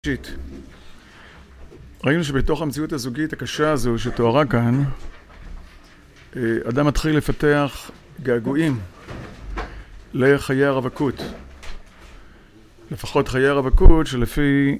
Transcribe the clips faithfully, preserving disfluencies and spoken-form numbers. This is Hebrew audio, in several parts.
שיט. ראינו שבתוך המציאות הזוגית הקשה הזו שתוארה כאן, אדם מתחיל לפתח געגועים לחיי הרווקות. לפחות חיי הרווקות שלפי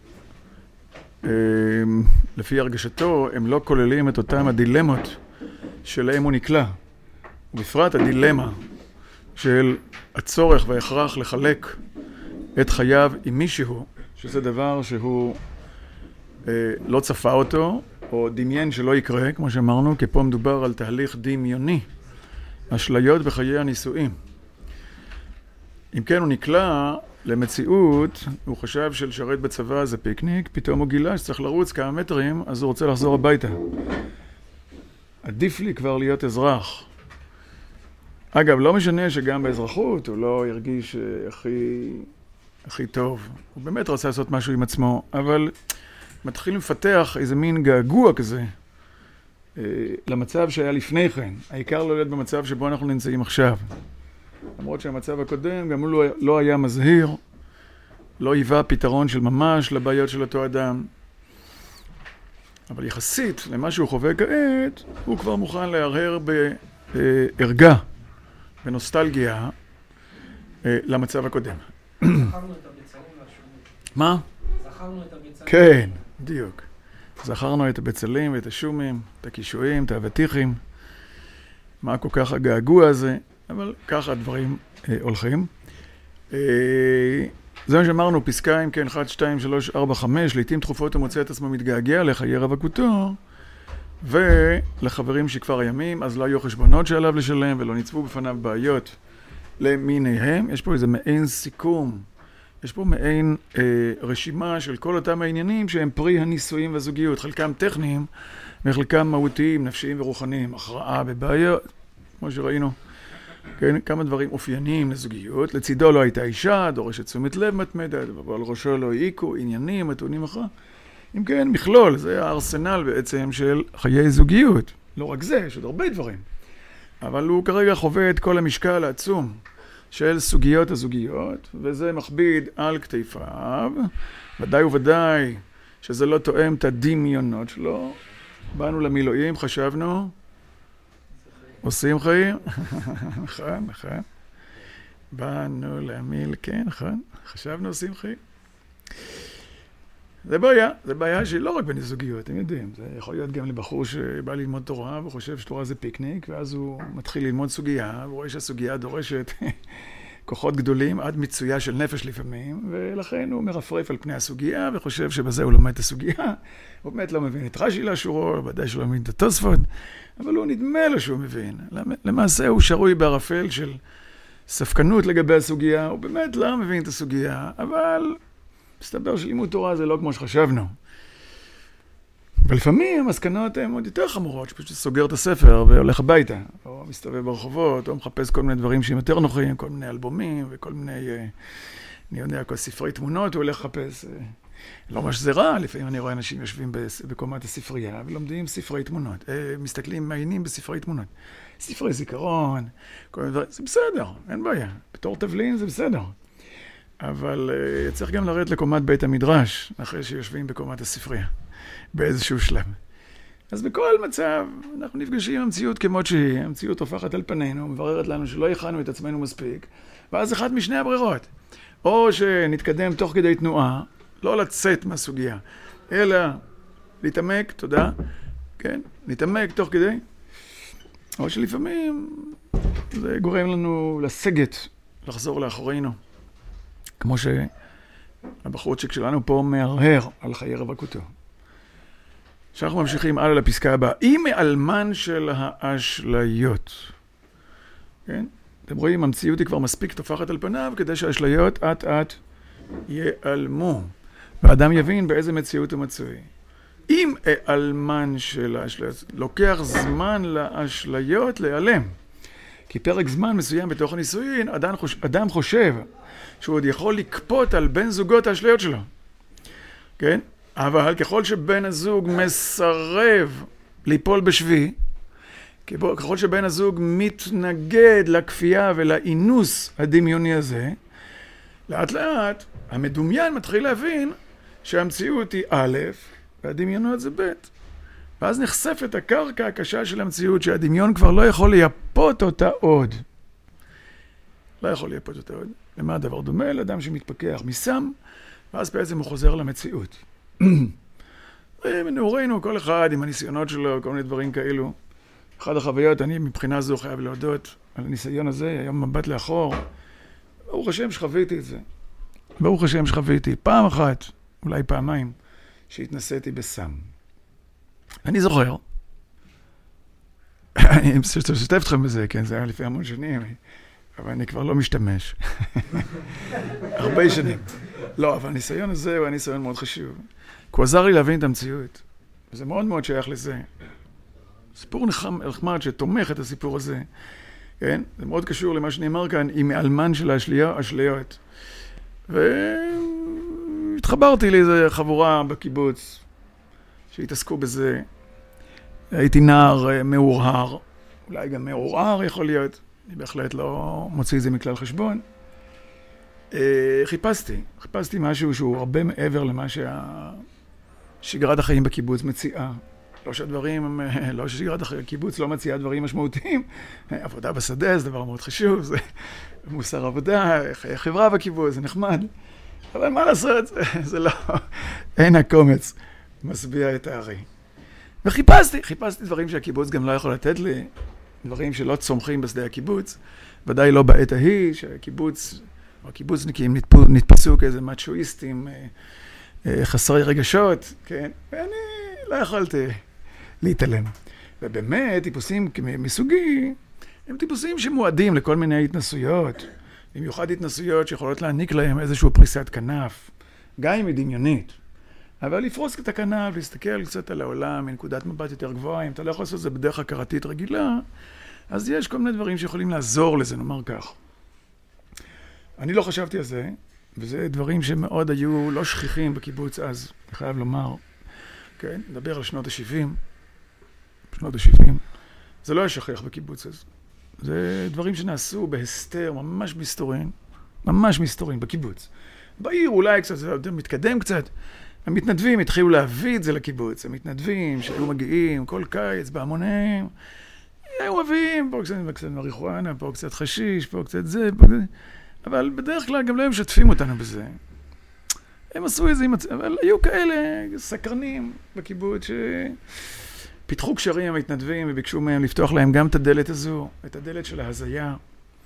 לפי הרגשתו הם לא כוללים את אותם הדילמות שלהם הוא נקלע. ובפרט הדילמה של הצורך וההכרח לחלק את חייו עם מישהו, שזה דבר שהוא אה, לא צפה אותו, או דמיין שלא יקרה, כמו שאמרנו, כי פה מדובר על תהליך דמיוני, אשליות בחיי הנישואים. אם כן, הוא נקלע למציאות, הוא חשב שלשרת בצבא זה פיקניק, פתאום הוא גילה שצריך לרוץ כמה מטרים, אז הוא רוצה לחזור הביתה. עדיף לי כבר להיות אזרח. אגב, לא משנה שגם באזרחות הוא לא הרגיש הכי... הכי טוב. הוא באמת רצה לעשות משהו עם עצמו, אבל מתחיל לפתח איזה מין געגוע כזה אה, למצב שהיה לפני כן. העיקר לא להיות במצב שבו אנחנו נמצאים עכשיו. למרות שהמצב הקודם גם הוא לא, לא היה מזהיר, לא היווה פתרון של ממש לבעיות של אותו אדם. אבל יחסית למה שהוא חווה כעת, הוא כבר מוכן להרהר בערגה, בנוסטלגיה, אה, למצב הקודם. זכרנו את הבצלים והשומים. מה? זכרנו את הבצלים. כן, בדיוק. זכרנו את הבצלים ואת השומים, את הקישואים, את האבטיחים. מה כל כך הגעגוע הזה, אבל ככה הדברים אה, הולכים. אה, זה מה שאמרנו, פסקה אם כן, אחת, שתיים, שלוש, ארבע, חמש, לעתים תכופות הוא מוצא את עצמו מתגעגע לחיי רווקותו, ולחברים שכבר הימים, אז לא היו חשבונות שעליו לשלם, ולא ניצבו בפניו בעיות. למיניהם, יש פה איזה מעין סיכום, יש פה מעין אה, רשימה של כל אותם העניינים שהם פרי הנישואים והזוגיות, חלקם טכניים וחלקם מהותיים, נפשיים ורוחניים, הכרעה בבעיות, כמו שראינו, כן, כמה דברים אופייניים לזוגיות, לצידו לא הייתה אישה, דורשת תשומת לב מתמדת, אבל ראשו לא העיקו, עניינים, מתונים אחר. אם כן, מכלול, זה הארסנל בעצם של חיי זוגיות, לא רק זה, יש עוד הרבה דברים. אבל הוא כרגע חווה את כל המשקל העצום של סוגיות הזוגיות, וזה מכביד על כתפיו, ודאי וודאי שזה לא תואם את הדמיונות שלו. באנו למילואים, חשבנו, עושים חיים, נכון, נכון. באנו למיל, כן, נכון, חשבנו עושים חיים. זה בעיה, זה בעיה שהיא לא רק בין זוגיות, אתם יודעים, זה יכול להיות גם לבחור שבא ללמוד תורה וחושב שתורה זה פיקניק, ואז הוא מתחיל ללמוד סוגיה, והוא רואה שהסוגיה דורשת כוחות גדולים עד מיצויה של נפש לפעמים, ולכן הוא מרפרף על פני הסוגיה וחושב שבזה הוא לומד את הסוגיה, הוא באמת לא מבין את רש"י לאשורו, ודאי שלא מבין את התוספות, אבל הוא נדמה לו שהוא מבין. למעשה הוא שרוי בערפל של ספקנות לגבי הסוגיה, הוא באמת לא מבין את הסוגיה, אבל מסתבר שלימוד תורה זה לא כמו שחשבנו. ולפעמים המסקנות הן עוד יותר חמורות, שפשוט סוגר את הספר והולך הביתה, או מסתובב ברחובות, או מחפש כל מיני דברים שהם יותר נוחים, כל מיני אלבומים וכל מיני, אני יודע, כל ספרי תמונות הוא הולך לחפש. לא מה שזה רע, לפעמים אני רואה אנשים יושבים בקומת הספרייה ולומדים ספרי תמונות, מסתכלים, מעיינים בספרי תמונות. ספרי זיכרון, כל מיני דברים, זה בסדר, אין בעיה. בתור תבלין זה בסדר. אבל uh, צריך גם לרדת לקומת בית המדרש, אחרי שיושבים בקומת הספרייה, באיזשהו שלב. אז בכל מצב, אנחנו נפגשים עם המציאות כמות שהיא, המציאות הופכת על פנינו, מבררת לנו שלא הכנו את עצמנו מספיק, ואז אחת משני הברירות. או שנתקדם תוך כדי תנועה, לא לצאת מהסוגיה, אלא להתעמק, תודה, כן, להתעמק תוך כדי, או שלפעמים זה גורם לנו לסגת, לחזור לאחורינו. כמו שהבחורצ'יק שלנו פה מהרהר על חיי רווקותו. שאנחנו ממשיכים הלאה לפסקה הבאה. היא מאלמן של האשליות. כן? אתם רואים, המציאות היא כבר מספיק תופחת על פניו, כדי שהאשליות עט עט ייעלמו. והאדם יבין באיזה מציאות הוא מצוי. אם האלמן של האשליות, לוקח זמן לאשליות להיעלם. כי פרק זמן מסוים בתוך הנישואין, אדם חושב, אדם חושב שהוא עוד יכול לקפות על בן זוגות האשליות שלו. כן? אבל ככל שבן הזוג מסרב ליפול בשבי, ככל שבן הזוג מתנגד לכפייה ולאינוס הדמיוני הזה, לאט לאט המדומיין מתחיל להבין שהמציאות היא א', והדמיונות זה ב'. ואז נחשפת הקרקע הקשה של המציאות, שהדמיון כבר לא יכול לייפות אותה עוד. לא יכול לייפות אותה עוד. למה הדבר דומה? לאדם שמתפכח מסם, ואז בעצם הוא חוזר למציאות. מנעורנו, כל אחד עם הניסיונות שלו, כל מיני דברים כאלו. אחד החוויות, אני מבחינה זו חייב להודות על הניסיון הזה, היום מבט לאחור. ברוך השם שחוויתי את זה. ברוך השם שחוויתי פעם אחת, אולי פעמיים, שהתנסיתי בסם. אני זוכר, אני משתף אתכם בזה, כן, זה היה לפני המון שנים, אבל אני כבר לא משתמש. הרבה שנים. לא, אבל הניסיון הזה הוא הניסיון מאוד חשוב. כי הוא עזר לי להבין את המציאות. וזה מאוד מאוד שייך לזה. סיפור נחמד שתומך את הסיפור הזה. כן? זה מאוד קשור למה שנאמר כאן, עם מאלמן של האשליות. והתחברתי לאיזו חבורה בקיבוץ שהתעסקו בזה. הייתי נער מאורהר, אולי גם מאורהר יכול להיות. אני בהחלט לא מוציא את זה מכלל חשבון. חיפשתי, חיפשתי משהו שהוא הרבה מעבר למה ששגרת החיים בקיבוץ מציעה. לא שהדברים, לא ששגרת הקיבוץ לא מציעה דברים משמעותיים. עבודה בשדה זה דבר מאוד חשוב, זה מוסר עבודה, חברה בקיבוץ, זה נחמד. אבל מה לעשות, זה, זה לא, אין הקומץ משביע את הארי. וחיפשתי, חיפשתי דברים שהקיבוץ גם לא יכול לתת לי, דברים שלא צומחים בשדה הקיבוץ, ודאי לא בעת ההיא, שהקיבוץ, או הקיבוצניקים נתפסו כאיזה מצ'ואיסטים חסרי רגשות, כן? ואני לא יכולתי להתעלם. ובאמת, טיפוסים מסוגי, הם טיפוסים שמועדים לכל מיני התנסויות, במיוחד התנסויות שיכולות להעניק להם איזושהי פריסת כנף, גם אם היא דמיונית. אבל לפרוס את הכנף, להסתכל קצת על העולם מנקודת מבט יותר גבוהה, אם אתה לא יכול לעשות את זה בדרך הכרתית רגילה, אז יש כל מיני דברים שיכולים לעזור לזה, נאמר כך. אני לא חשבתי על זה, וזה דברים שמאוד היו לא שכיחים בקיבוץ אז, אני חייב לומר. כן, נדבר על שנות ה-שבעים. שנות ה-שבעים. זה לא היה שכיח בקיבוץ אז. זה דברים שנעשו בהסתר, ממש מסתורין, ממש מסתורין בקיבוץ. בעיר אולי קצת, זה יותר מתקדם קצת. המתנדבים התחילו להביא את זה לקיבוץ. המתנדבים שהיו מגיעים כל קיץ בהמוניהם, היו מביאים פה קצת, קצת מריחואנה, פה קצת חשיש, פה קצת זה, פה קצת... אבל בדרך כלל גם לא הם משתפים אותנו בזה. הם עשו איזה, אבל היו כאלה סקרנים בקיבוץ שפיתחו קשרים עם המתנדבים וביקשו מהם לפתוח להם גם את הדלת הזו, את הדלת של ההזיה.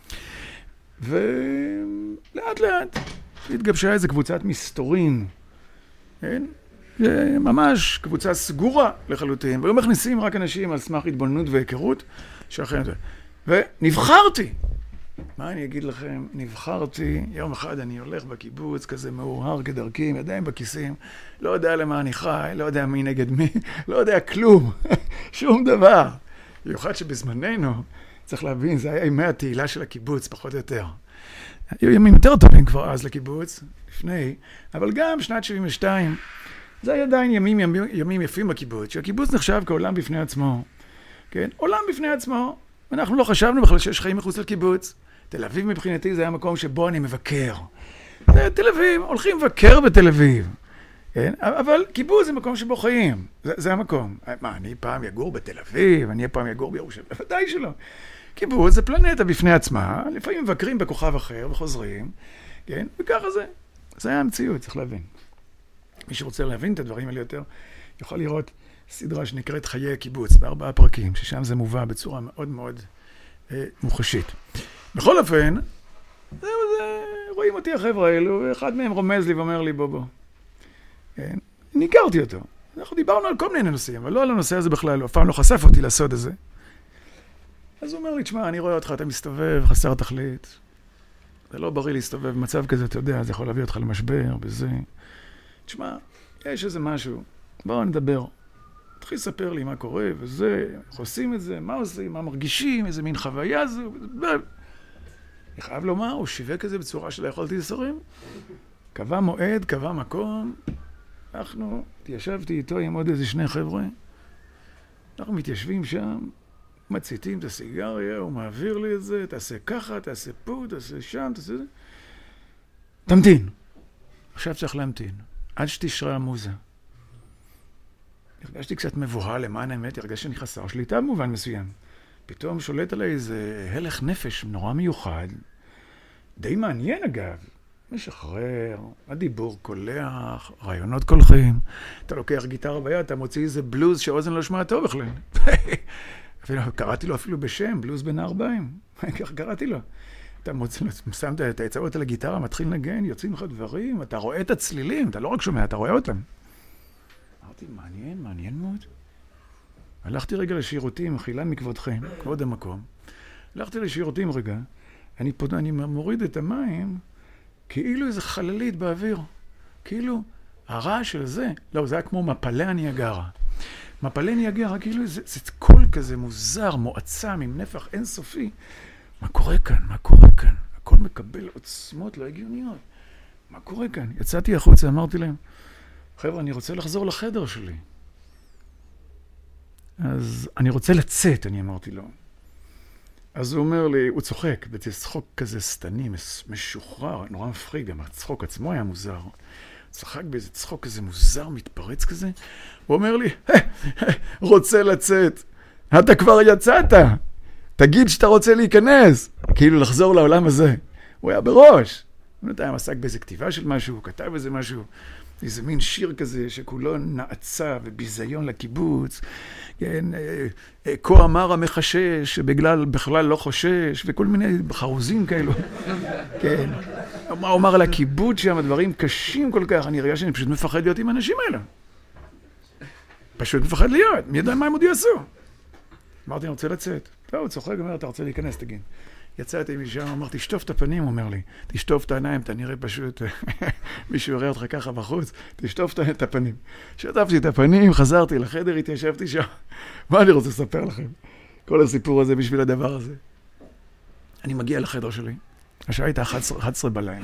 ולאט לאט התגבשה איזו קבוצת מסתורין, כן? ממש קבוצה סגורה לחלוטין, והיו מכניסים רק אנשים על סמך התבוננות והיכרות, שאחרי... ונבחרתי! מה אני אגיד לכם? נבחרתי, יום אחד אני הולך בקיבוץ, כזה מאורהר כדרכי, עם ידיים בכיסים, לא יודע למה אני חי, לא יודע מי נגד מי, לא יודע כלום, שום דבר. במיוחד שבזמננו, צריך להבין, זה היה ימי התהילה של הקיבוץ, פחות או יותר. היו ימים יותר טובים כבר אז לקיבוץ, לפני, אבל גם שנת שבעים ושתיים, זה היה עדיין ימים, ימים, ימים יפים בקיבוץ, שהקיבוץ נחשב כעולם בפני עצמו, כן? עולם בפני עצמו, ואנחנו לא חשבנו בכלל שיש חיים מחוץ לקיבוץ. תל אביב מבחינתי זה היה מקום שבו אני מבקר. תל אביב, הולכים לבקר בתל אביב. כן? אבל קיבוץ זה מקום שבו חיים. זה, זה המקום. מה, אני פעם יגור בתל אביב, אני פעם יגור בירושלים. ודאי שלא. קיבוץ זה פלנטה בפני עצמה, לפעמים מבקרים בכוכב אחר וחוזרים, כן? וככה זה. זה היה המציאות, צריך להבין. מי שרוצה להבין את הדברים האלה יותר, יכול לראות סדרה שנקראת חיי הקיבוץ, בארבעה פרקים, ששם זה מובא בצורה מאוד מאוד אה, מוחשית. בכל אופן, זהו, זה, רואים אותי החבר'ה האלו, ואחד מהם רומז לי ואומר לי, בוא בוא. כן? אני הכרתי אותו. אנחנו דיברנו על כל מיני נושאים, אבל לא על הנושא הזה בכלל, אף פעם לא חשף אותי לסוד הזה. אז הוא אומר לי, תשמע, אני רואה אותך, אתה מסתובב, חסר תכלית. זה לא בריא להסתובב במצב כזה, אתה יודע, זה יכול להביא אותך למשבר, בזה. תשמע, יש איזה משהו, בואו נדבר. תתחיל לספר לי מה קורה, וזה, איך עושים את זה, מה עושים, מה מרגישים, איזה מין חוויה זו, אני חייב לומר, הוא שיווק את זה בצורה שלא יכולתי לסורים. קבע מועד, קבע מקום. אנחנו, התיישבתי איתו עם עוד איזה שני חבר'ה. אנחנו מתיישבים שם, מציתים את הסיגריה, הוא מעביר לי את זה, תעשה ככה, תעשה פה, תעשה שם, תעשה זה. תמתין. עכשיו צריך להמתין. עד שתשרה המוזה. הרגשתי קצת מבוהל, למען האמת, הרגשתי שאני חסר שליטה במובן מסוים. פתאום שולט עליי איזה הלך נפש נורא מיוחד, די מעניין אגב, משחרר, הדיבור קולח, רעיונות קולחים, אתה לוקח גיטרה ביד, אתה מוציא איזה בלוז שאוזן לא שמע טוב בכלל. אפילו, קראתי לו אפילו בשם, בלוז בין הארבעים, כך קראתי לו. אתה מוצא, שם את האצבעות על הגיטרה, מתחיל לנגן, יוצאים לך דברים, אתה רואה את הצלילים, אתה לא רק שומע, אתה רואה אותם. אמרתי, מעניין, מעניין מאוד. הלכתי רגע לשירותים, מחילה מכבודכם, כבוד המקום. הלכתי לשירותים רגע, אני, פוד... אני מוריד את המים, כאילו איזה חללית באוויר. כאילו, הרעש של זה, לא, זה היה כמו מפלי הניאגרה. מפלי ניאגרה, כאילו זה, זה קול כזה מוזר, מועצם, עם נפח אינסופי. מה קורה כאן? מה קורה כאן? הכל מקבל עוצמות לא הגיוניות. מה קורה כאן? יצאתי החוצה, אמרתי להם, חבר'ה, אני רוצה לחזור לחדר שלי. אז אני רוצה לצאת, אני אמרתי לו. אז הוא אומר לי, הוא צוחק, וזה צחוק כזה סתני, משוחרר, נורא מפחיד, גם הצחוק עצמו היה מוזר. צחק באיזה צחוק כזה מוזר, מתפרץ כזה. הוא אומר לי, רוצה לצאת. אתה כבר יצאת. תגיד שאתה רוצה להיכנס. כאילו לחזור לעולם הזה. הוא היה בראש. הוא נתיים עסק באיזה כתיבה של משהו, הוא כתב איזה משהו. איזה מין שיר כזה שכולו נעצה וביזיון לקיבוץ. כן, כה אמר המחשש שבגלל בכלל לא חושש, וכל מיני חרוזים כאלו. כן. הוא אמר על הקיבוץ שם, דברים קשים כל כך, אני רגע שאני פשוט מפחד להיות עם האנשים האלה. פשוט מפחד להיות, מי יודע מה הם עוד יעשו? אמרתי, אני רוצה לצאת. לא, הוא צוחק, אומר, אתה רוצה להיכנס, תגיד. יצאתי משם, אמרתי, תשטוף את הפנים, הוא אומר לי. תשטוף את העיניים, אתה נראה פשוט, מישהו יראה אותך ככה בחוץ, תשטוף את הפנים. שטפתי את הפנים, חזרתי לחדר, התיישבתי שם. מה אני רוצה לספר לכם? כל הסיפור הזה בשביל הדבר הזה. אני מגיע לחדר שלי, השעה הייתה אחת עשרה בלילה.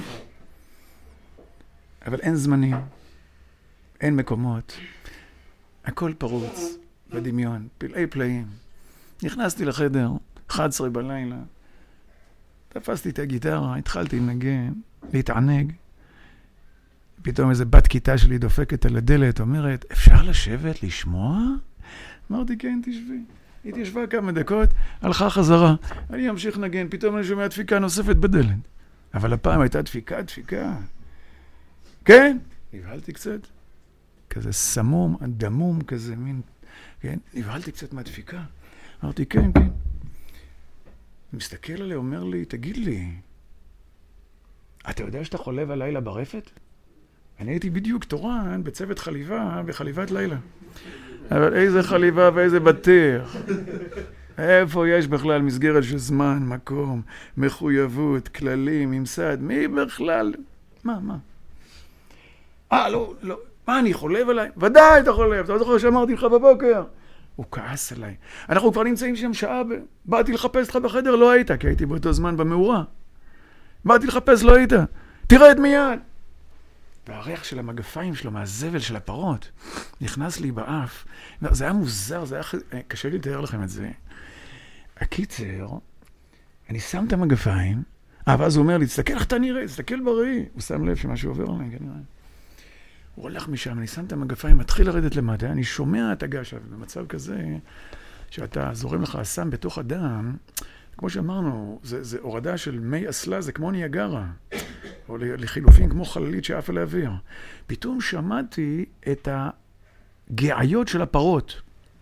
אבל אין זמנים, אין מקומות, הכל פרוץ, בדמיון, פלאי פלאים. נכנסתי לחדר, אחת עשרה בלילה, תפסתי את הגיטרה, התחלתי לנגן, להתענג. פתאום איזה בת כיתה שלי דופקת על הדלת, אומרת, אפשר לשבת, לשמוע? אמרתי, כן, תשבי. היא תשבה כמה דקות, הלכה חזרה. אני אמשיך לנגן, פתאום אני שומע דפיקה נוספת בדלת. אבל הפעם הייתה דפיקה, דפיקה. כן? הבהלתי קצת. כזה סמום, דמום, כזה מין, כן? הבהלתי קצת מהדפיקה. אמרתי, כן, כן. הוא מסתכל עליה, אומר לי, תגיד לי, אתה יודע שאתה חולב הלילה ברפת? אני הייתי בדיוק תורן בצוות חליבה, בחליבת לילה. אבל איזה חליבה ואיזה בטח. איפה יש בכלל מסגרת של זמן, מקום, מחויבות, כללים, ממסד, מי בכלל? מה, מה? אה, לא, לא. מה, אני חולב עליי? ודאי אתה חולב, אתה זוכר שאמרתי לך בבוקר. הוא כעס עליי. אנחנו כבר נמצאים שם שעה, באתי לחפש לך בחדר, לא היית, כי הייתי באותו זמן במאורה. באתי לחפש, לא היית. תרד מיד. והריח של המגפיים שלו, מהזבל של הפרות, נכנס לי באף. זה היה מוזר, זה היה קשה לי לתאר לכם את זה. הקיצר, אני שם את המגפיים, אה, ואז הוא אומר לי, תסתכל איך אתה נראה, תסתכל בראי. הוא שם לב שמשהו עובר עליי, כנראה. הוא הולך משם, אני שם את המגפיים, מתחיל לרדת למטה, אני שומע את הגש, במצב כזה, שאתה זורם לך הסם בתוך הדם, כמו שאמרנו, זה, זה הורדה של מי אסלה, זה כמו ניאגרה, או לחילופין כמו חללית שאף אל האוויר. פתאום שמעתי את הגעיות של הפרות.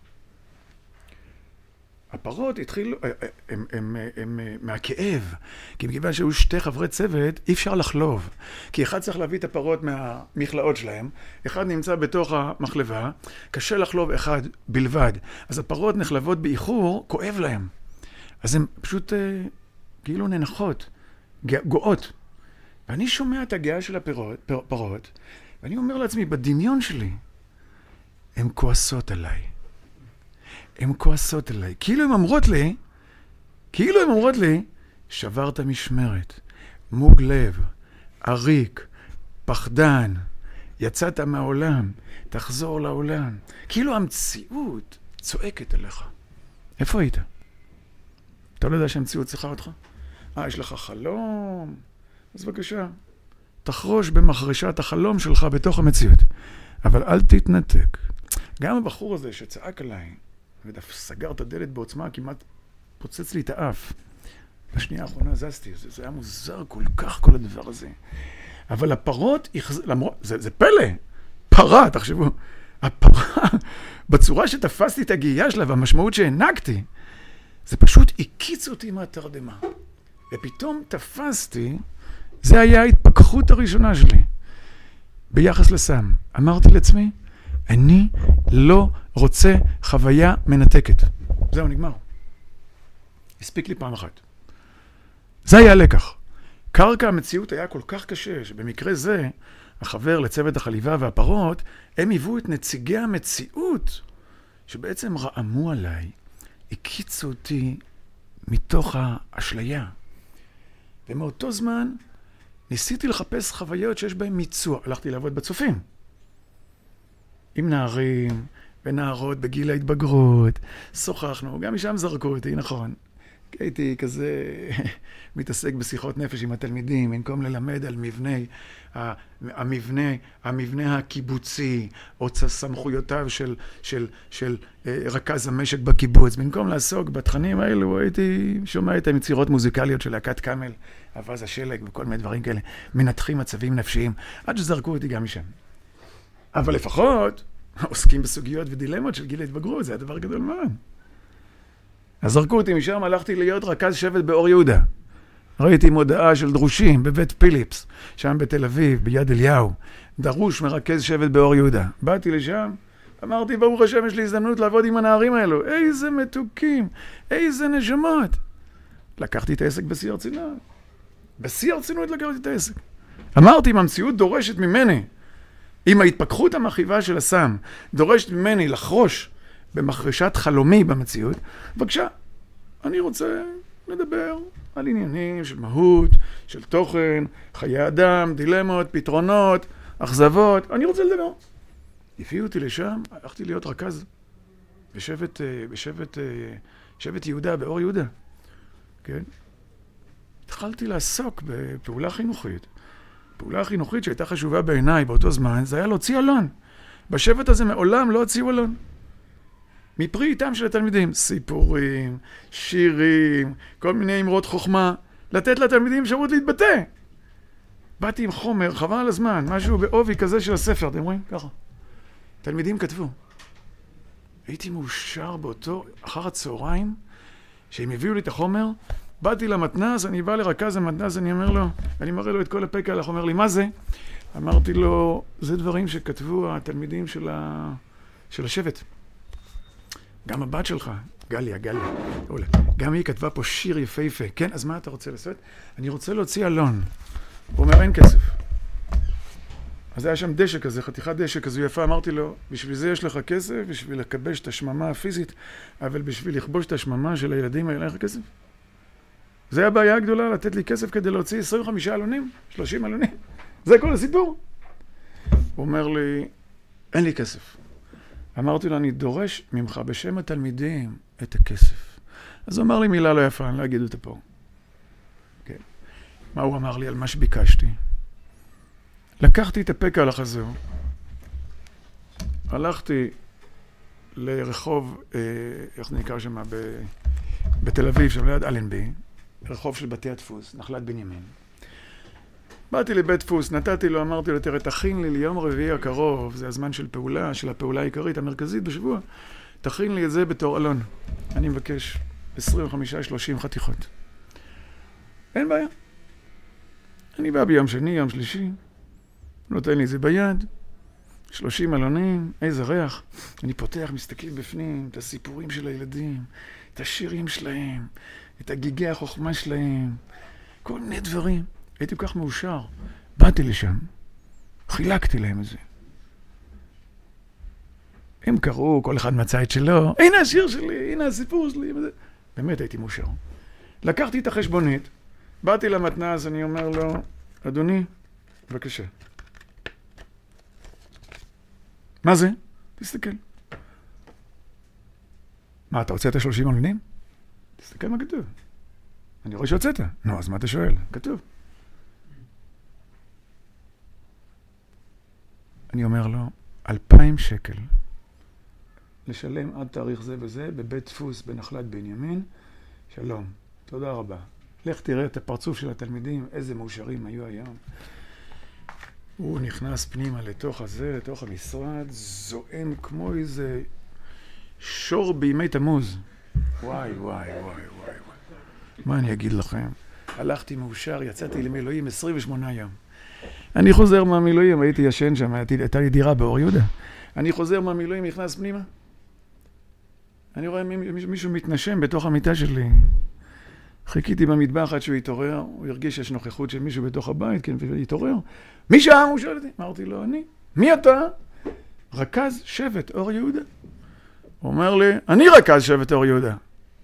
הפרות התחילו, הם, הם, הם, הם מהכאב, כי מכיוון שהיו שתי חברי צוות, אי אפשר לחלוב. כי אחד צריך להביא את הפרות מהמכלאות שלהם, אחד נמצא בתוך המחלבה, קשה לחלוב אחד בלבד. אז הפרות נחלבות באיחור, כואב להם. אז הן פשוט כאילו ננחות, גאות. ואני שומע את הגאה של הפרות, פרות, ואני אומר לעצמי, בדמיון שלי, הן כועסות עליי. הן כועסות עליי. כאילו הן אמרות לי, כאילו הן אמרות לי, שברת משמרת, מוג לב, עריק, פחדן, יצאת מהעולם, תחזור לעולם. כאילו המציאות צועקת עליך. איפה היית? אתה לא יודע שהמציאות צריכה אותך? אה, יש לך חלום? אז בבקשה, תחרוש במחרשת החלום שלך בתוך המציאות. אבל אל תתנתק. גם הבחור הזה שצעק עליי, וסגר את הדלת בעוצמה, כמעט פוצץ לי את האף. בשנייה האחרונה זזתי, זה, זה היה מוזר כל כך כל הדבר הזה. אבל הפרות, למרות, זה, זה פלא, פרה, תחשבו, הפרה, בצורה שתפסתי את הגייה שלה והמשמעות שהענקתי, זה פשוט הקיץ אותי מהתרדמה. ופתאום תפסתי, זה היה ההתפכחות הראשונה שלי, ביחס לסם. אמרתי לעצמי, אני לא רוצה חוויה מנתקת. זהו, נגמר. הספיק לי פעם אחת. זה היה לקח. קרקע המציאות היה כל כך קשה, שבמקרה זה, החבר לצוות החליבה והפרות, הם היוו את נציגי המציאות, שבעצם רעמו עליי, הקיצו אותי מתוך האשליה. ומאותו זמן, ניסיתי לחפש חוויות שיש בהן מיצוע. הלכתי לעבוד בצופים. עם נערים ונערות בגיל ההתבגרות. שוחחנו, גם משם זרקו אותי, נכון. הייתי כזה מתעסק בשיחות נפש עם התלמידים, במקום ללמד על מבנה, המבנה, המבנה הקיבוצי, או סמכויותיו של, של, של רכז המשק בקיבוץ. במקום לעסוק בתכנים האלו, הייתי שומע את היצירות מוזיקליות של להקת קאמל, אבז השלג וכל מיני דברים כאלה, מנתחים מצבים נפשיים, עד שזרקו אותי גם משם. אבל לפחות עוסקים בסוגיות ודילמות של גיל ההתבגרות, זה הדבר גדול מאוד. אז זרקו אותי משם, הלכתי להיות רכז שבט באור יהודה. ראיתי מודעה של דרושים בבית פיליפס, שם בתל אביב, ביד אליהו. דרוש מרכז שבט באור יהודה. באתי לשם, אמרתי, ברוך השם, יש לי הזדמנות לעבוד עם הנערים האלו. איזה מתוקים, איזה נשמות. לקחתי את העסק בשיא הרצינות. בשיא הרצינות לקחתי את העסק. אמרתי, אם המציאות דורשת ממני, אם ההתפכחות המכאיבה של הסם דורשת ממני לחרוש במחרשת חלומי במציאות, בבקשה, אני רוצה לדבר על עניינים של מהות, של תוכן, חיי אדם, דילמות, פתרונות, אכזבות, אני רוצה לדבר. הביאו אותי לשם, הלכתי להיות רכז בשבט, בשבט, שבט יהודה, באור יהודה. כן? התחלתי לעסוק בפעולה חינוכית. פעולה חינוכית שהייתה חשובה בעיניי באותו זמן, זה היה להוציא אלון. בשבט הזה מעולם לא הוציאו אלון. מפרי איתם של התלמידים, סיפורים, שירים, כל מיני אמרות חוכמה, לתת לתלמידים אפשרות להתבטא. באתי עם חומר, חבל על הזמן, משהו בעובי כזה של הספר, אתם רואים? ככה. תלמידים כתבו. הייתי מאושר באותו, אחר הצהריים, שהם הביאו לי את החומר, באתי למתנ"ס, אני בא לרכז המתנ"ס, אני אומר לו, אני מראה לו את כל הפקע, הוא אומר לי, מה זה? אמרתי לו, זה דברים שכתבו התלמידים של, ה... של השבט. גם הבת שלך, גליה, גליה, אולה, גם היא כתבה פה שיר יפהפה. כן, אז מה אתה רוצה לעשות? אני רוצה להוציא אלון. הוא אומר, אין כסף. אז היה שם דשא כזה, חתיכת דשא כזו יפה. אמרתי לו, בשביל זה יש לך כסף, בשביל לקבש את השממה הפיזית, אבל בשביל לכבוש את השממה של הילדים האלה, אין לך כסף. זה הבעיה הגדולה, לתת לי כסף כדי להוציא עשרים וחמישה אלונים, שלושים אלונים. זה כל הסיפור. הוא אומר לי, אין לי כסף. אמרתי לו, אני דורש ממך בשם התלמידים את הכסף. אז הוא אמר לי מילה לא יפה, אני לא אגיד אותה פה. כן. מה הוא אמר לי על מה שביקשתי? לקחתי את הפקע על החזור, הלכתי לרחוב, אה, איך זה נקרא שם, ב, בתל אביב, שם ליד אלנבי, רחוב של בתי הדפוס, נחלת בנימין. באתי לבית דפוס, נתתי לו, אמרתי לו, תראה, תכין לי ליום רביעי הקרוב, זה הזמן של פעולה, של הפעולה העיקרית, המרכזית בשבוע, תכין לי את זה בתור אלון. אני מבקש עשרים וחמש שלושים חתיכות. אין בעיה. אני בא ביום שני, יום שלישי, נותן לי את זה ביד, שלושים אלונים, איזה ריח. אני פותח, מסתכל בפנים, את הסיפורים של הילדים, את השירים שלהם, את הגיגי החוכמה שלהם, כל מיני דברים. הייתי כל כך מאושר. באתי לשם, חילקתי להם את זה. הם קראו, כל אחד מצא את שלו, הנה השיר שלי, הנה הסיפור שלי. באמת הייתי מאושר. לקחתי את החשבונית, באתי למתנ"ס, אני אומר לו, אדוני, בבקשה. מה זה? תסתכל. מה, אתה הוצאת שלושים אלונים? תסתכל מה כתוב. אני רואה שהוצאת. נו, אז מה אתה שואל? כתוב. אני אומר לו, אלפיים שקל. לשלם עד תאריך זה וזה, בבית דפוס בנחלת בנימין. שלום, תודה רבה. לך תראה את הפרצוף של התלמידים, איזה מאושרים היו היום. הוא נכנס פנימה לתוך הזה, לתוך המשרד, זועם כמו איזה שור בימי תמוז. וואי, וואי, וואי, וואי, וואי. מה אני אגיד לכם? הלכתי מאושר, יצאתי למילואים עשרים ושמונה יום. אני חוזר מהמילואים, הייתי ישן שם, הייתה לי דירה באור יהודה. אני חוזר מהמילואים, נכנס פנימה. אני רואה מישהו מתנשם בתוך המיטה שלי. חיכיתי במטבח עד שהוא התעורר, הוא הרגיש שיש נוכחות של מישהו בתוך הבית, כן, והתעורר. מי שם? הוא שואל אותי. אמרתי לו, אני. מי אתה? רכז שבט אור יהודה. הוא אומר לי, אני רכז שבט אור יהודה.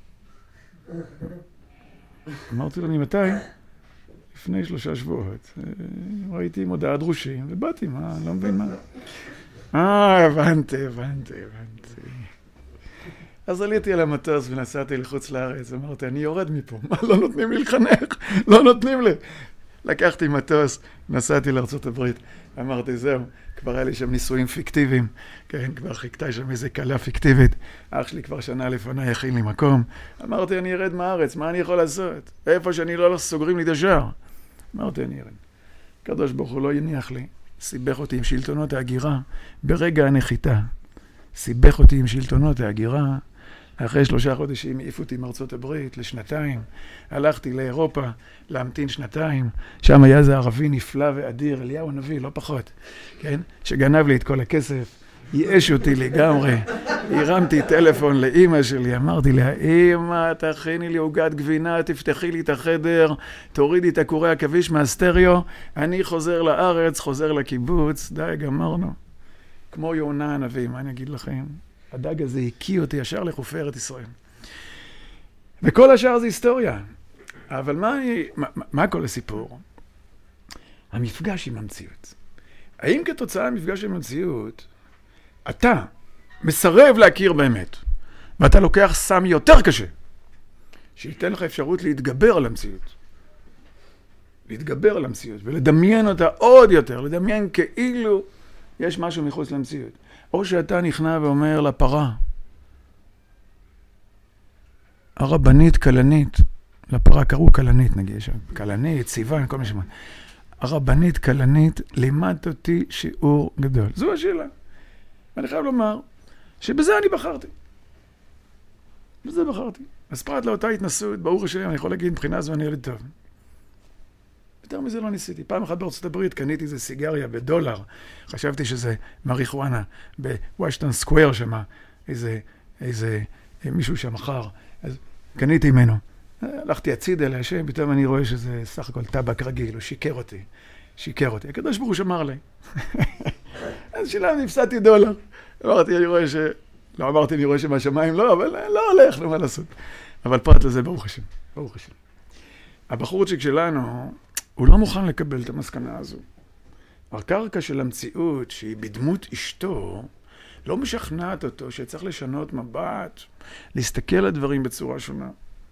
אמרתי לו, ממתי? לפני שלושה שבועות. ראיתי מודעה דרושים, ובאתי, מה, לא מבין מה. אה, הבנתי, הבנתי, הבנתי. אז עליתי על המטוס ונסעתי לחוץ לארץ, אמרתי, אני יורד מפה, מה, לא נותנים לי לחנך, לא נותנים לי. לקחתי מטוס, נסעתי לארצות הברית, אמרתי, זהו, כבר היה לי שם ניסויים פיקטיביים, כן, כבר חיכתה שם איזה קלה פיקטיבית, אח שלי כבר שנה לפני הכין לי מקום, אמרתי, אני ארד מהארץ, מה אני יכול לעשות? איפה שאני לא סוגרים לי את השער. אמרתי, אני ארד. הקדוש ברוך הוא לא יניח לי, סיבך אותי עם שלטונות ההגירה, ברגע הנחיתה, סיבך אותי עם שלטונות ההגירה, אחרי שלושה חודשים העיפו אותי מארצות הברית לשנתיים, הלכתי לאירופה להמתין שנתיים, שם היה איזה ערבי נפלא ואדיר, אליהו הנביא, לא פחות, כן? שגנב לי את כל הכסף, ייאש אותי לגמרי, הרמתי טלפון לאמא שלי, אמרתי לה, אמא, תכיני לי עוגת גבינה, תפתחי לי את החדר, תורידי את הקורי עכביש מהסטריאו, אני חוזר לארץ, חוזר לקיבוץ, די, גמרנו. כמו יונה הנביא, מה אני אגיד לכם? הדג הזה הקיא אותי ישר לחופי ארץ ישראל. וכל השאר זה היסטוריה. אבל מה, מה, מה כל הסיפור? המפגש עם המציאות. האם כתוצאה המפגש עם המציאות, אתה מסרב להכיר באמת, ואתה לוקח סם יותר קשה, שייתן לך אפשרות להתגבר על המציאות. להתגבר על המציאות, ולדמיין אותה עוד יותר, לדמיין כאילו יש משהו מחוץ למציאות. או שאתה נכנע ואומר לפרה, הרבנית כלנית, לפרה קראו כלנית נגיד, כלנית, סיוון, כל מה שמע. הרבנית כלנית לימדת אותי שיעור גדול. זו השאלה. ואני חייב לומר שבזה אני בחרתי. בזה בחרתי. אז פרט לאותה התנסות, ברוך השם, אני יכול להגיד, מבחינה זו אני ילד טוב. יותר מזה לא ניסיתי. פעם אחת בארצות הברית קניתי איזה סיגריה בדולר. חשבתי שזה מריחואנה בוושטון סקוויר שמה. איזה, איזה, מישהו שם אחר. אז קניתי ממנו. הלכתי הצידה להשם, פתאום אני רואה שזה סך הכל טבק רגיל, הוא שיקר אותי. שיקר אותי. הקדוש ברוך הוא שמר לי. אז שילמתי, הפסדתי דולר. אמרתי, אני רואה ש... לא אמרתי, אני רואה שבשמיים לא, אבל לא הולך, לא מה לעשות. אבל פרט לזה, ברוך השם. ברוך השם. הבחורצ'יק שלנו, הוא לא מוכן לקבל את המסקנה הזו. הקרקע של המציאות, שהיא בדמות אשתו, לא משכנעת אותו שצריך לשנות מבט, להסתכל על הדברים בצורה שונה.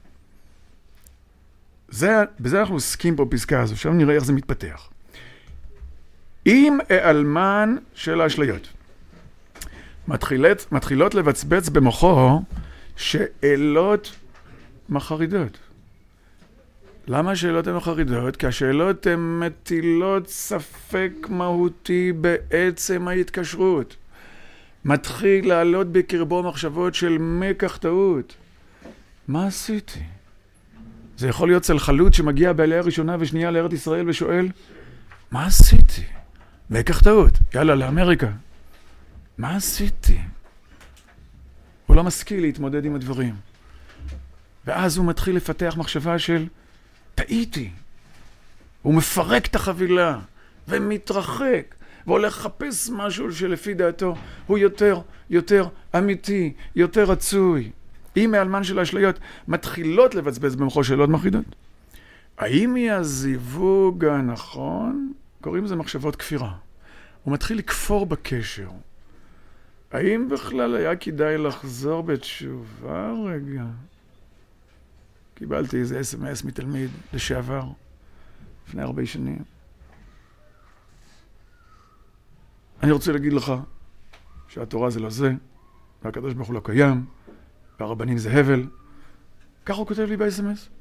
זה, בזה אנחנו עוסקים פה פסקה הזו, עכשיו נראה איך זה מתפתח. אם העלמן של האשליות מתחילות, מתחילות לבצבץ במוחו שאלות מחרידות. למה השאלות הן מחרידות? כי השאלות הן מטילות ספק מהותי בעצם ההתקשרות. מתחיל לעלות בקרבו מחשבות של מקח טעות. מה עשיתי? זה יכול להיות אצל חלוץ שמגיע בעלייה ראשונה ושנייה לארץ ישראל ושואל, מה עשיתי? מקח טעות. יאללה, לאמריקה. מה עשיתי? הוא לא משכיל להתמודד עם הדברים. ואז הוא מתחיל לפתח מחשבה של, טעיתי. הוא מפרק את החבילה ומתרחק והולך לחפש משהו שלפי דעתו הוא יותר, יותר אמיתי, יותר רצוי. אם העלמן של האשליות מתחילות לבצבץ במוחו שאלות מחרידות. האם היא הזיווג הנכון? קוראים לזה מחשבות כפירה. הוא מתחיל לכפור בקשר. האם בכלל היה כדאי לחזור בתשובה רגע? קיבלתי איזה אס אם אס מתלמיד לשעבר, לפני הרבה שנים. אני רוצה להגיד לך שהתורה זה לא זה, והקדוש ברוך הוא לא קיים, והרבנים זה הבל. ככה הוא כותב לי ב-אס אם אס.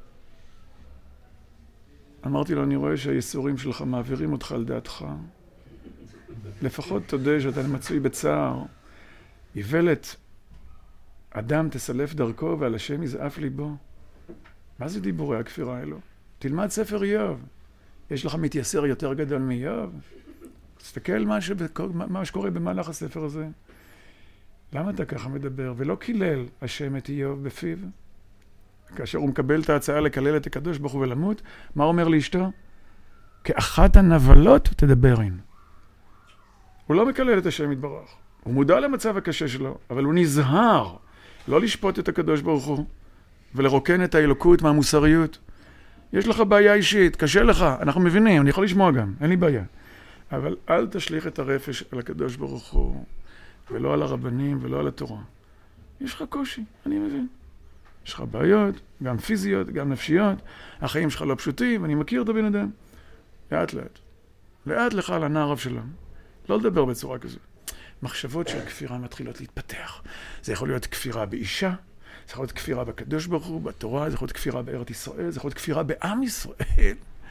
אמרתי לו, אני רואה שהייסורים שלך מעבירים אותך על דעתך. לפחות תודה שאתה מצוי בצער. איוולת, אדם תסלף דרכו ועל השם יזעף ליבו. מה זה דיבורי הכפירה האלו? תלמד ספר איוב. יש לך מתייסר יותר גדול מאיוב? תסתכל מה, שבקור... מה שקורה במהלך הספר הזה. למה אתה ככה מדבר? ולא קילל השם את איוב בפיו. כאשר הוא מקבל את ההצעה לקלל את הקדוש ברוך הוא ולמות, מה אומר לאשתו? כאחת הנבלות תדברין. הוא לא מקלל את השם יתברך. הוא מודע למצב הקשה שלו, אבל הוא נזהר לא לשפוט את הקדוש ברוך הוא ולרוקן את האלוקות מהמוסריות. יש לך בעיה אישית, קשה לך, אנחנו מבינים, אני יכול לשמוע גם, אין לי בעיה. אבל אל תשליך את הרפש על הקדוש ברוך הוא, ולא על הרבנים ולא על התורה. יש לך קושי, אני מבין. יש לך בעיות, גם פיזיות, גם נפשיות. החיים שלך לא פשוטים, אני מכיר את הבן אדם. לאט לאט. לאט לך על הנער רב שלום. לא לדבר בצורה כזו. מחשבות של כפירה מתחילות להתפתח. זה יכול להיות כפירה באישה, זה יכול להיות כפירה בקדוש ברוך הוא, בתורה, זה יכול להיות כפירה בארץ ישראל, זה יכול להיות כפירה בעם ישראל.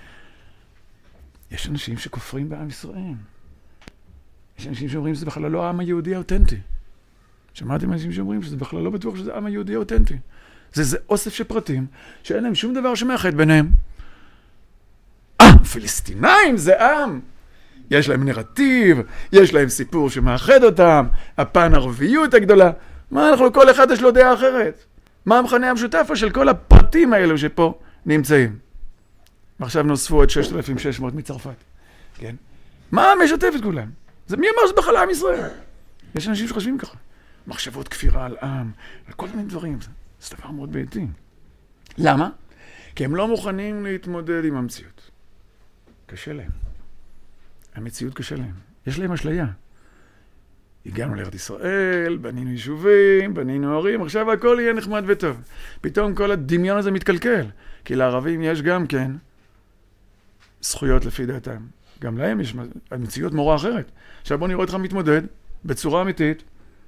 יש אנשים שכופרים בעם ישראל. יש אנשים שאומרים שזה בכלל לא העם היהודי האותנטי. שמעתם אנשים שאומרים שזה בכלל לא בטוח שזה העם היהודי האותנטי. זה זה אוסף של פרטים שאין להם שום דבר שמאחד ביניהם. אה, פלסטינאים זה עם. יש להם נרטיב, יש להם סיפור שמאחד אותם, הפן ערביות הגדולה. מה אנחנו, כל אחד יש לו דעה אחרת? מה המכנה המשותף של כל הפרטים האלו שפה נמצאים? ועכשיו נוספו עוד ששת אלפים ושש מאות מצרפת. כן? מה משתף את כולם? זה מי אמר שזה בכלל עם ישראל? יש אנשים שחושבים ככה. מחשבות כפירה על עם, על כל מיני דברים. זה, זה דבר מאוד בעייתי. למה? כי הם לא מוכנים להתמודד עם המציאות. קשה להם. המציאות קשה להם. יש להם אשליה. הגענו לארץ ישראל, בנינו יישובים, בנינו ערים, עכשיו הכל יהיה נחמד וטוב. פתאום כל הדמיון הזה מתקלקל. כי לערבים יש גם כן זכויות לפי דעתם. גם להם יש המציאות מורה אחרת. עכשיו בוא נראה אותך מתמודד בצורה אמיתית,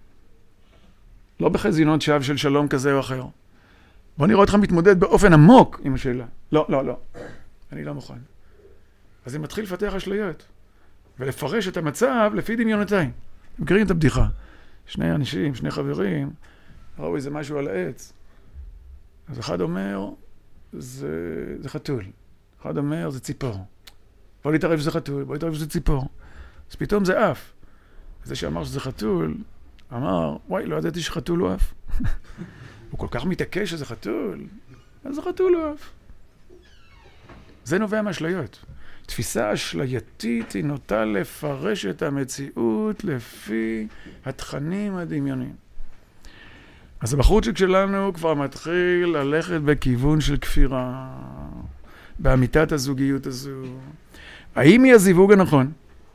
לא בחזינות שווא של שלום כזה או אחר. בוא נראה אותך מתמודד באופן עמוק עם השאלה. לא, לא, לא. אני לא מוכן. אז זה מתחיל לפתח אשליות. ולפרש את המצב לפי דמיונותיי. מכירים את הבדיחה. שני אנשים, שני חברים, ראו איזה משהו על העץ. אז אחד אומר, זה, זה חתול. אחד אומר, זה ציפור. בוא להתערב שזה חתול, בוא להתערב שזה ציפור. אז פתאום זה אף. זה שאמר שזה חתול, אמר, וואי, לא ידעתי שחתול הוא אף. הוא כל כך מתעקש שזה חתול, אז זה חתול הוא אף. זה נובע מהאשליות. תפיסה אשלייתית היא נוטה לפרש את המציאות לפי התכנים הדמיוניים. אז הבחורצ'יק שלנו כבר מתחיל ללכת בכיוון של כפירה, באמיתת הזוגיות הזו. האם היא הזיווג הנכון?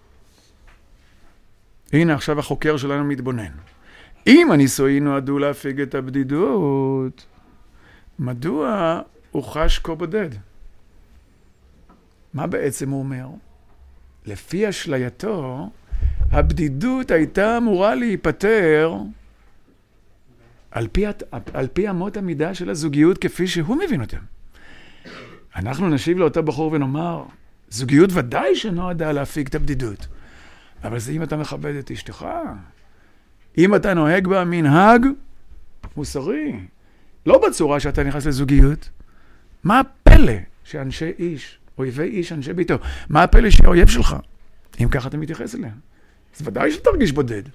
הנה עכשיו החוקר שלנו מתבונן. אם הנישואין נועדו להפיג את הבדידות, מדוע הוא חש כה בודד? מה בעצם הוא אומר? לפי אשלייתו, הבדידות הייתה אמורה להיפטר על פי, על פי אמות המידה של הזוגיות כפי שהוא מבין אותם. אנחנו נשיב לאותו בחור ונאמר, זוגיות ודאי שנועדה להפיג את הבדידות. אבל זה אם אתה מכבד את אשתך, אם אתה נוהג בה מנהג מוסרי, לא בצורה שאתה נכנס לזוגיות, מה הפלא שאנשי איש, אויבי איש, אנשי ביתו, מה הפלא שהאויב שלך, אם ככה אתה מתייחס אליהם? אז ודאי שתרגיש בודד.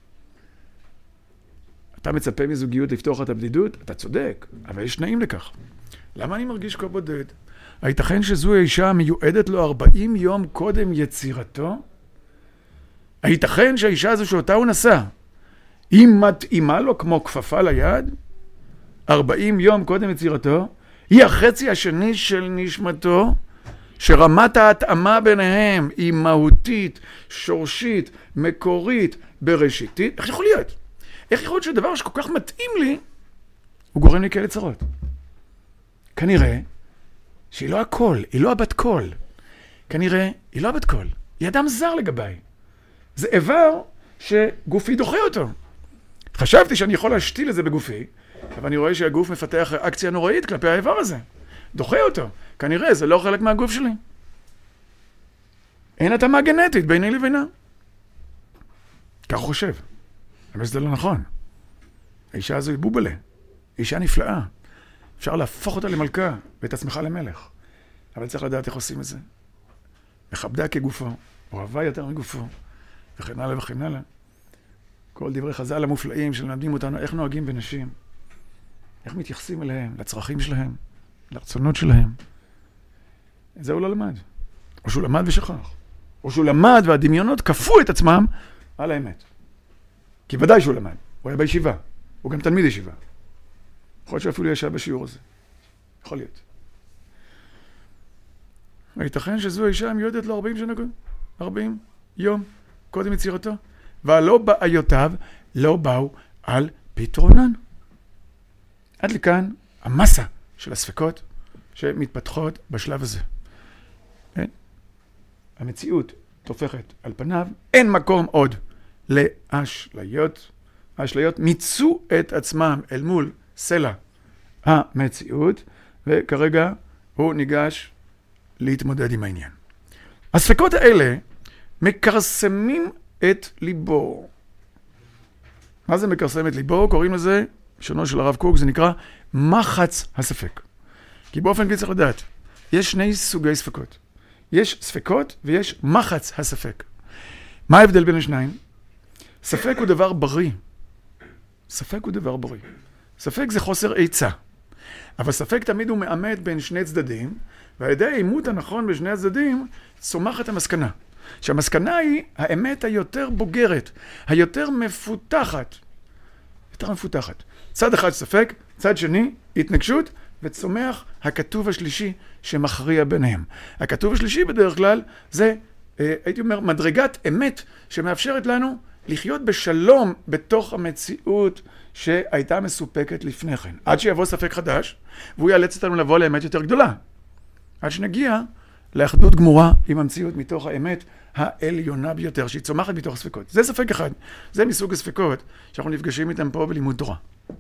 אתה מצפה מזוגיות לפתוח את הבדידות? אתה צודק, אבל יש תנאים לכך. למה אני מרגיש כה בודד? הייתכן שזו האישה המיועדת לו ארבעים יום קודם יצירתו? הייתכן שהאישה הזו שאותה הוא נשא, היא מתאימה לו כמו כפפה ליד? ארבעים יום קודם יצירתו? היא החצי השני של נשמתו? שרמת ההתאמה ביניהם היא מהותית, שורשית, מקורית, בראשיתית? איך יכול להיות? איך יכול להיות שדבר שכל כך מתאים לי, הוא גורם לי כאלה צרות? כנראה שהיא לא הכל, היא לא הבת קול. כנראה היא לא הבת קול, היא אדם זר לגביי. זה איבר שגופי דוחה אותו. חשבתי שאני יכול להשתיל את זה בגופי, אבל אני רואה שהגוף מפתח ריאקציה נוראית כלפי האיבר הזה. דוחה אותו. כנראה זה לא חלק מהגוף שלי. אין התאמה גנטית ביני לבינה. כך הוא חושב. אבל זה לא נכון. האישה הזו היא בובלה. אישה נפלאה. אפשר להפוך אותה למלכה ואת עצמך למלך. אבל צריך לדעת איך עושים את זה. מכבדה כגופו, אוהבה יותר מגופו, וכן הלאה וכן הלאה. כל דברי חז"ל המופלאים שלמדים אותנו איך נוהגים בנשים, איך מתייחסים אליהם, לצרכים שלהם, לרצונות שלהם. את זה הוא לא למד. או שהוא למד ושכח. או שהוא למד והדמיונות כפו את עצמם על האמת. כי ודאי שהוא למד. הוא היה בישיבה. הוא גם תלמיד ישיבה. יכול להיות שאפילו ישב בשיעור הזה. יכול להיות. הייתכן שזו האישה מיועדת לו ארבעים שנה, ארבעים יום קודם יצירתו, והלא בעיותיו לא באו על פתרונן. עד לכאן המסה של הספקות שמתפתחות בשלב הזה. אין? המציאות תופכת על פניו, אין מקום עוד לאשליות. האשליות מיצו את עצמם אל מול סלע המציאות, וכרגע הוא ניגש להתמודד עם העניין. הספקות האלה מקרסמים את ליבו. מה זה מקרסם את ליבו? קוראים לזה, בשונו של הרב קוק, זה נקרא מחץ הספק. כי באופן כלי צריך לדעת, יש שני סוגי ספקות. יש ספקות ויש מחץ הספק. מה ההבדל בין השניים? ספק הוא דבר בריא. ספק הוא דבר בריא. ספק זה חוסר עצה. אבל ספק תמיד הוא מאמת בין שני צדדים, ועל ידי האימות הנכון בשני הצדדים, צומחת המסקנה. שהמסקנה היא האמת היותר בוגרת, היותר מפותחת. יותר מפותחת. צד אחד ספק, צד שני התנגשות, וצומח הכתוב השלישי שמכריע ביניהם. הכתוב השלישי בדרך כלל זה, הייתי אומר, מדרגת אמת שמאפשרת לנו לחיות בשלום בתוך המציאות שהייתה מסופקת לפני כן. עד שיבוא ספק חדש, והוא יאלץ אותנו לבוא לאמת יותר גדולה. עד שנגיע לאחדות גמורה עם המציאות מתוך האמת העליונה ביותר, שהיא צומחת מתוך ספקות. זה ספק אחד. זה מסוג הספקות שאנחנו נפגשים איתם פה בלימוד תורה.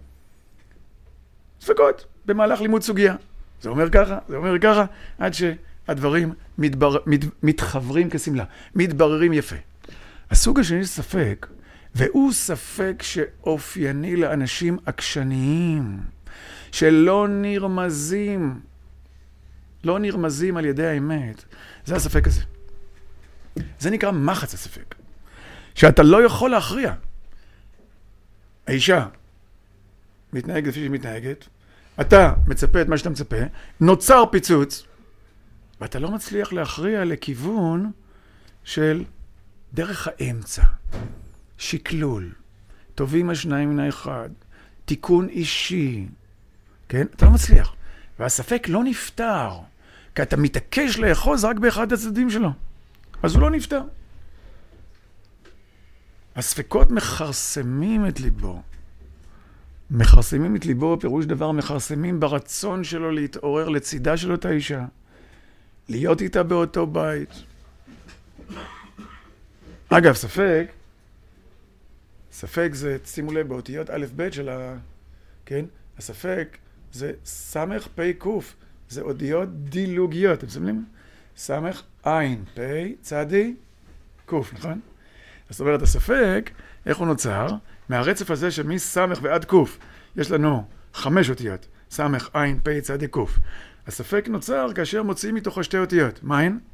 ספקות במהלך לימוד סוגיה. זה אומר ככה, זה אומר ככה, עד שהדברים מתבר... מת... מתחברים כסמלה, מתבררים יפה. הסוג השני ספק, והוא ספק שאופייני לאנשים עקשניים, שלא נרמזים, לא נרמזים על ידי האמת. זה הספק הזה. זה נקרא מחץ הספק. שאתה לא יכול להכריע. האישה מתנהגת לפי שהיא מתנהגת, אתה מצפה את מה שאתה מצפה, נוצר פיצוץ, ואתה לא מצליח להכריע לכיוון של דרך האמצע, שקלול, טובים השניים מן האחד, תיקון אישי, כן? אתה לא מצליח. והספק לא נפטר, כי אתה מתעקש לאחוז רק באחד הצדדים שלו. אז הוא לא נפטר. הספקות מחרסמים את ליבו. מחרסמים את ליבו, פירוש דבר, מחרסמים ברצון שלו להתעורר לצידה של אותה אישה. להיות איתה באותו בית. אגב, ספק, ספק זה, שימו לב, באותיות א' ב' של ה... כן? הספק זה סמך פי קוף. זה אותיות דילוגיות, אתם שמים? סמך עין, פי, צדי, קוף, נכון? זאת אומרת, הספק, איך הוא נוצר? מהרצף הזה שמסמך ועד קוף, יש לנו חמש אותיות, סמך, עין, פי, צדי, קוף. הספק נוצר כאשר מוציאים מתוכו שתי אותיות. מה הן?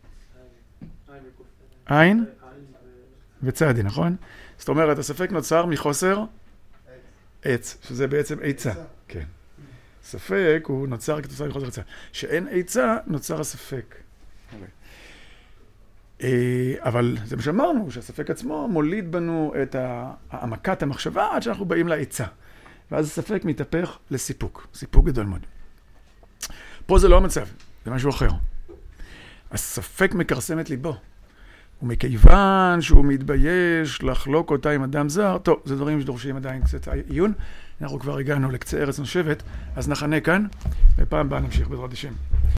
עין וצדי, נכון? זאת אומרת, הספק נוצר מחוסר עץ, שזה בעצם עצה. כן. ספק הוא נוצר כתוצאה מחוסר עצה. שאין עצה, נוצר הספק. אבל זה מה שאמרנו, שהספק עצמו מוליד בנו את העמקת המחשבה עד שאנחנו באים לעצה. ואז הספק מתהפך לסיפוק. סיפוק גדול מאוד. פה זה לא המצב, זה משהו אחר. הספק מקרסם את ליבו. ומכיוון שהוא מתבייש לחלוק אותה עם אדם זר, טוב, זה דברים שדורשים עדיין קצת עיון. אנחנו כבר הגענו לקצה ארץ נושבת, אז נחנה כאן, ופעם הבאה נמשיך בעזרת השם.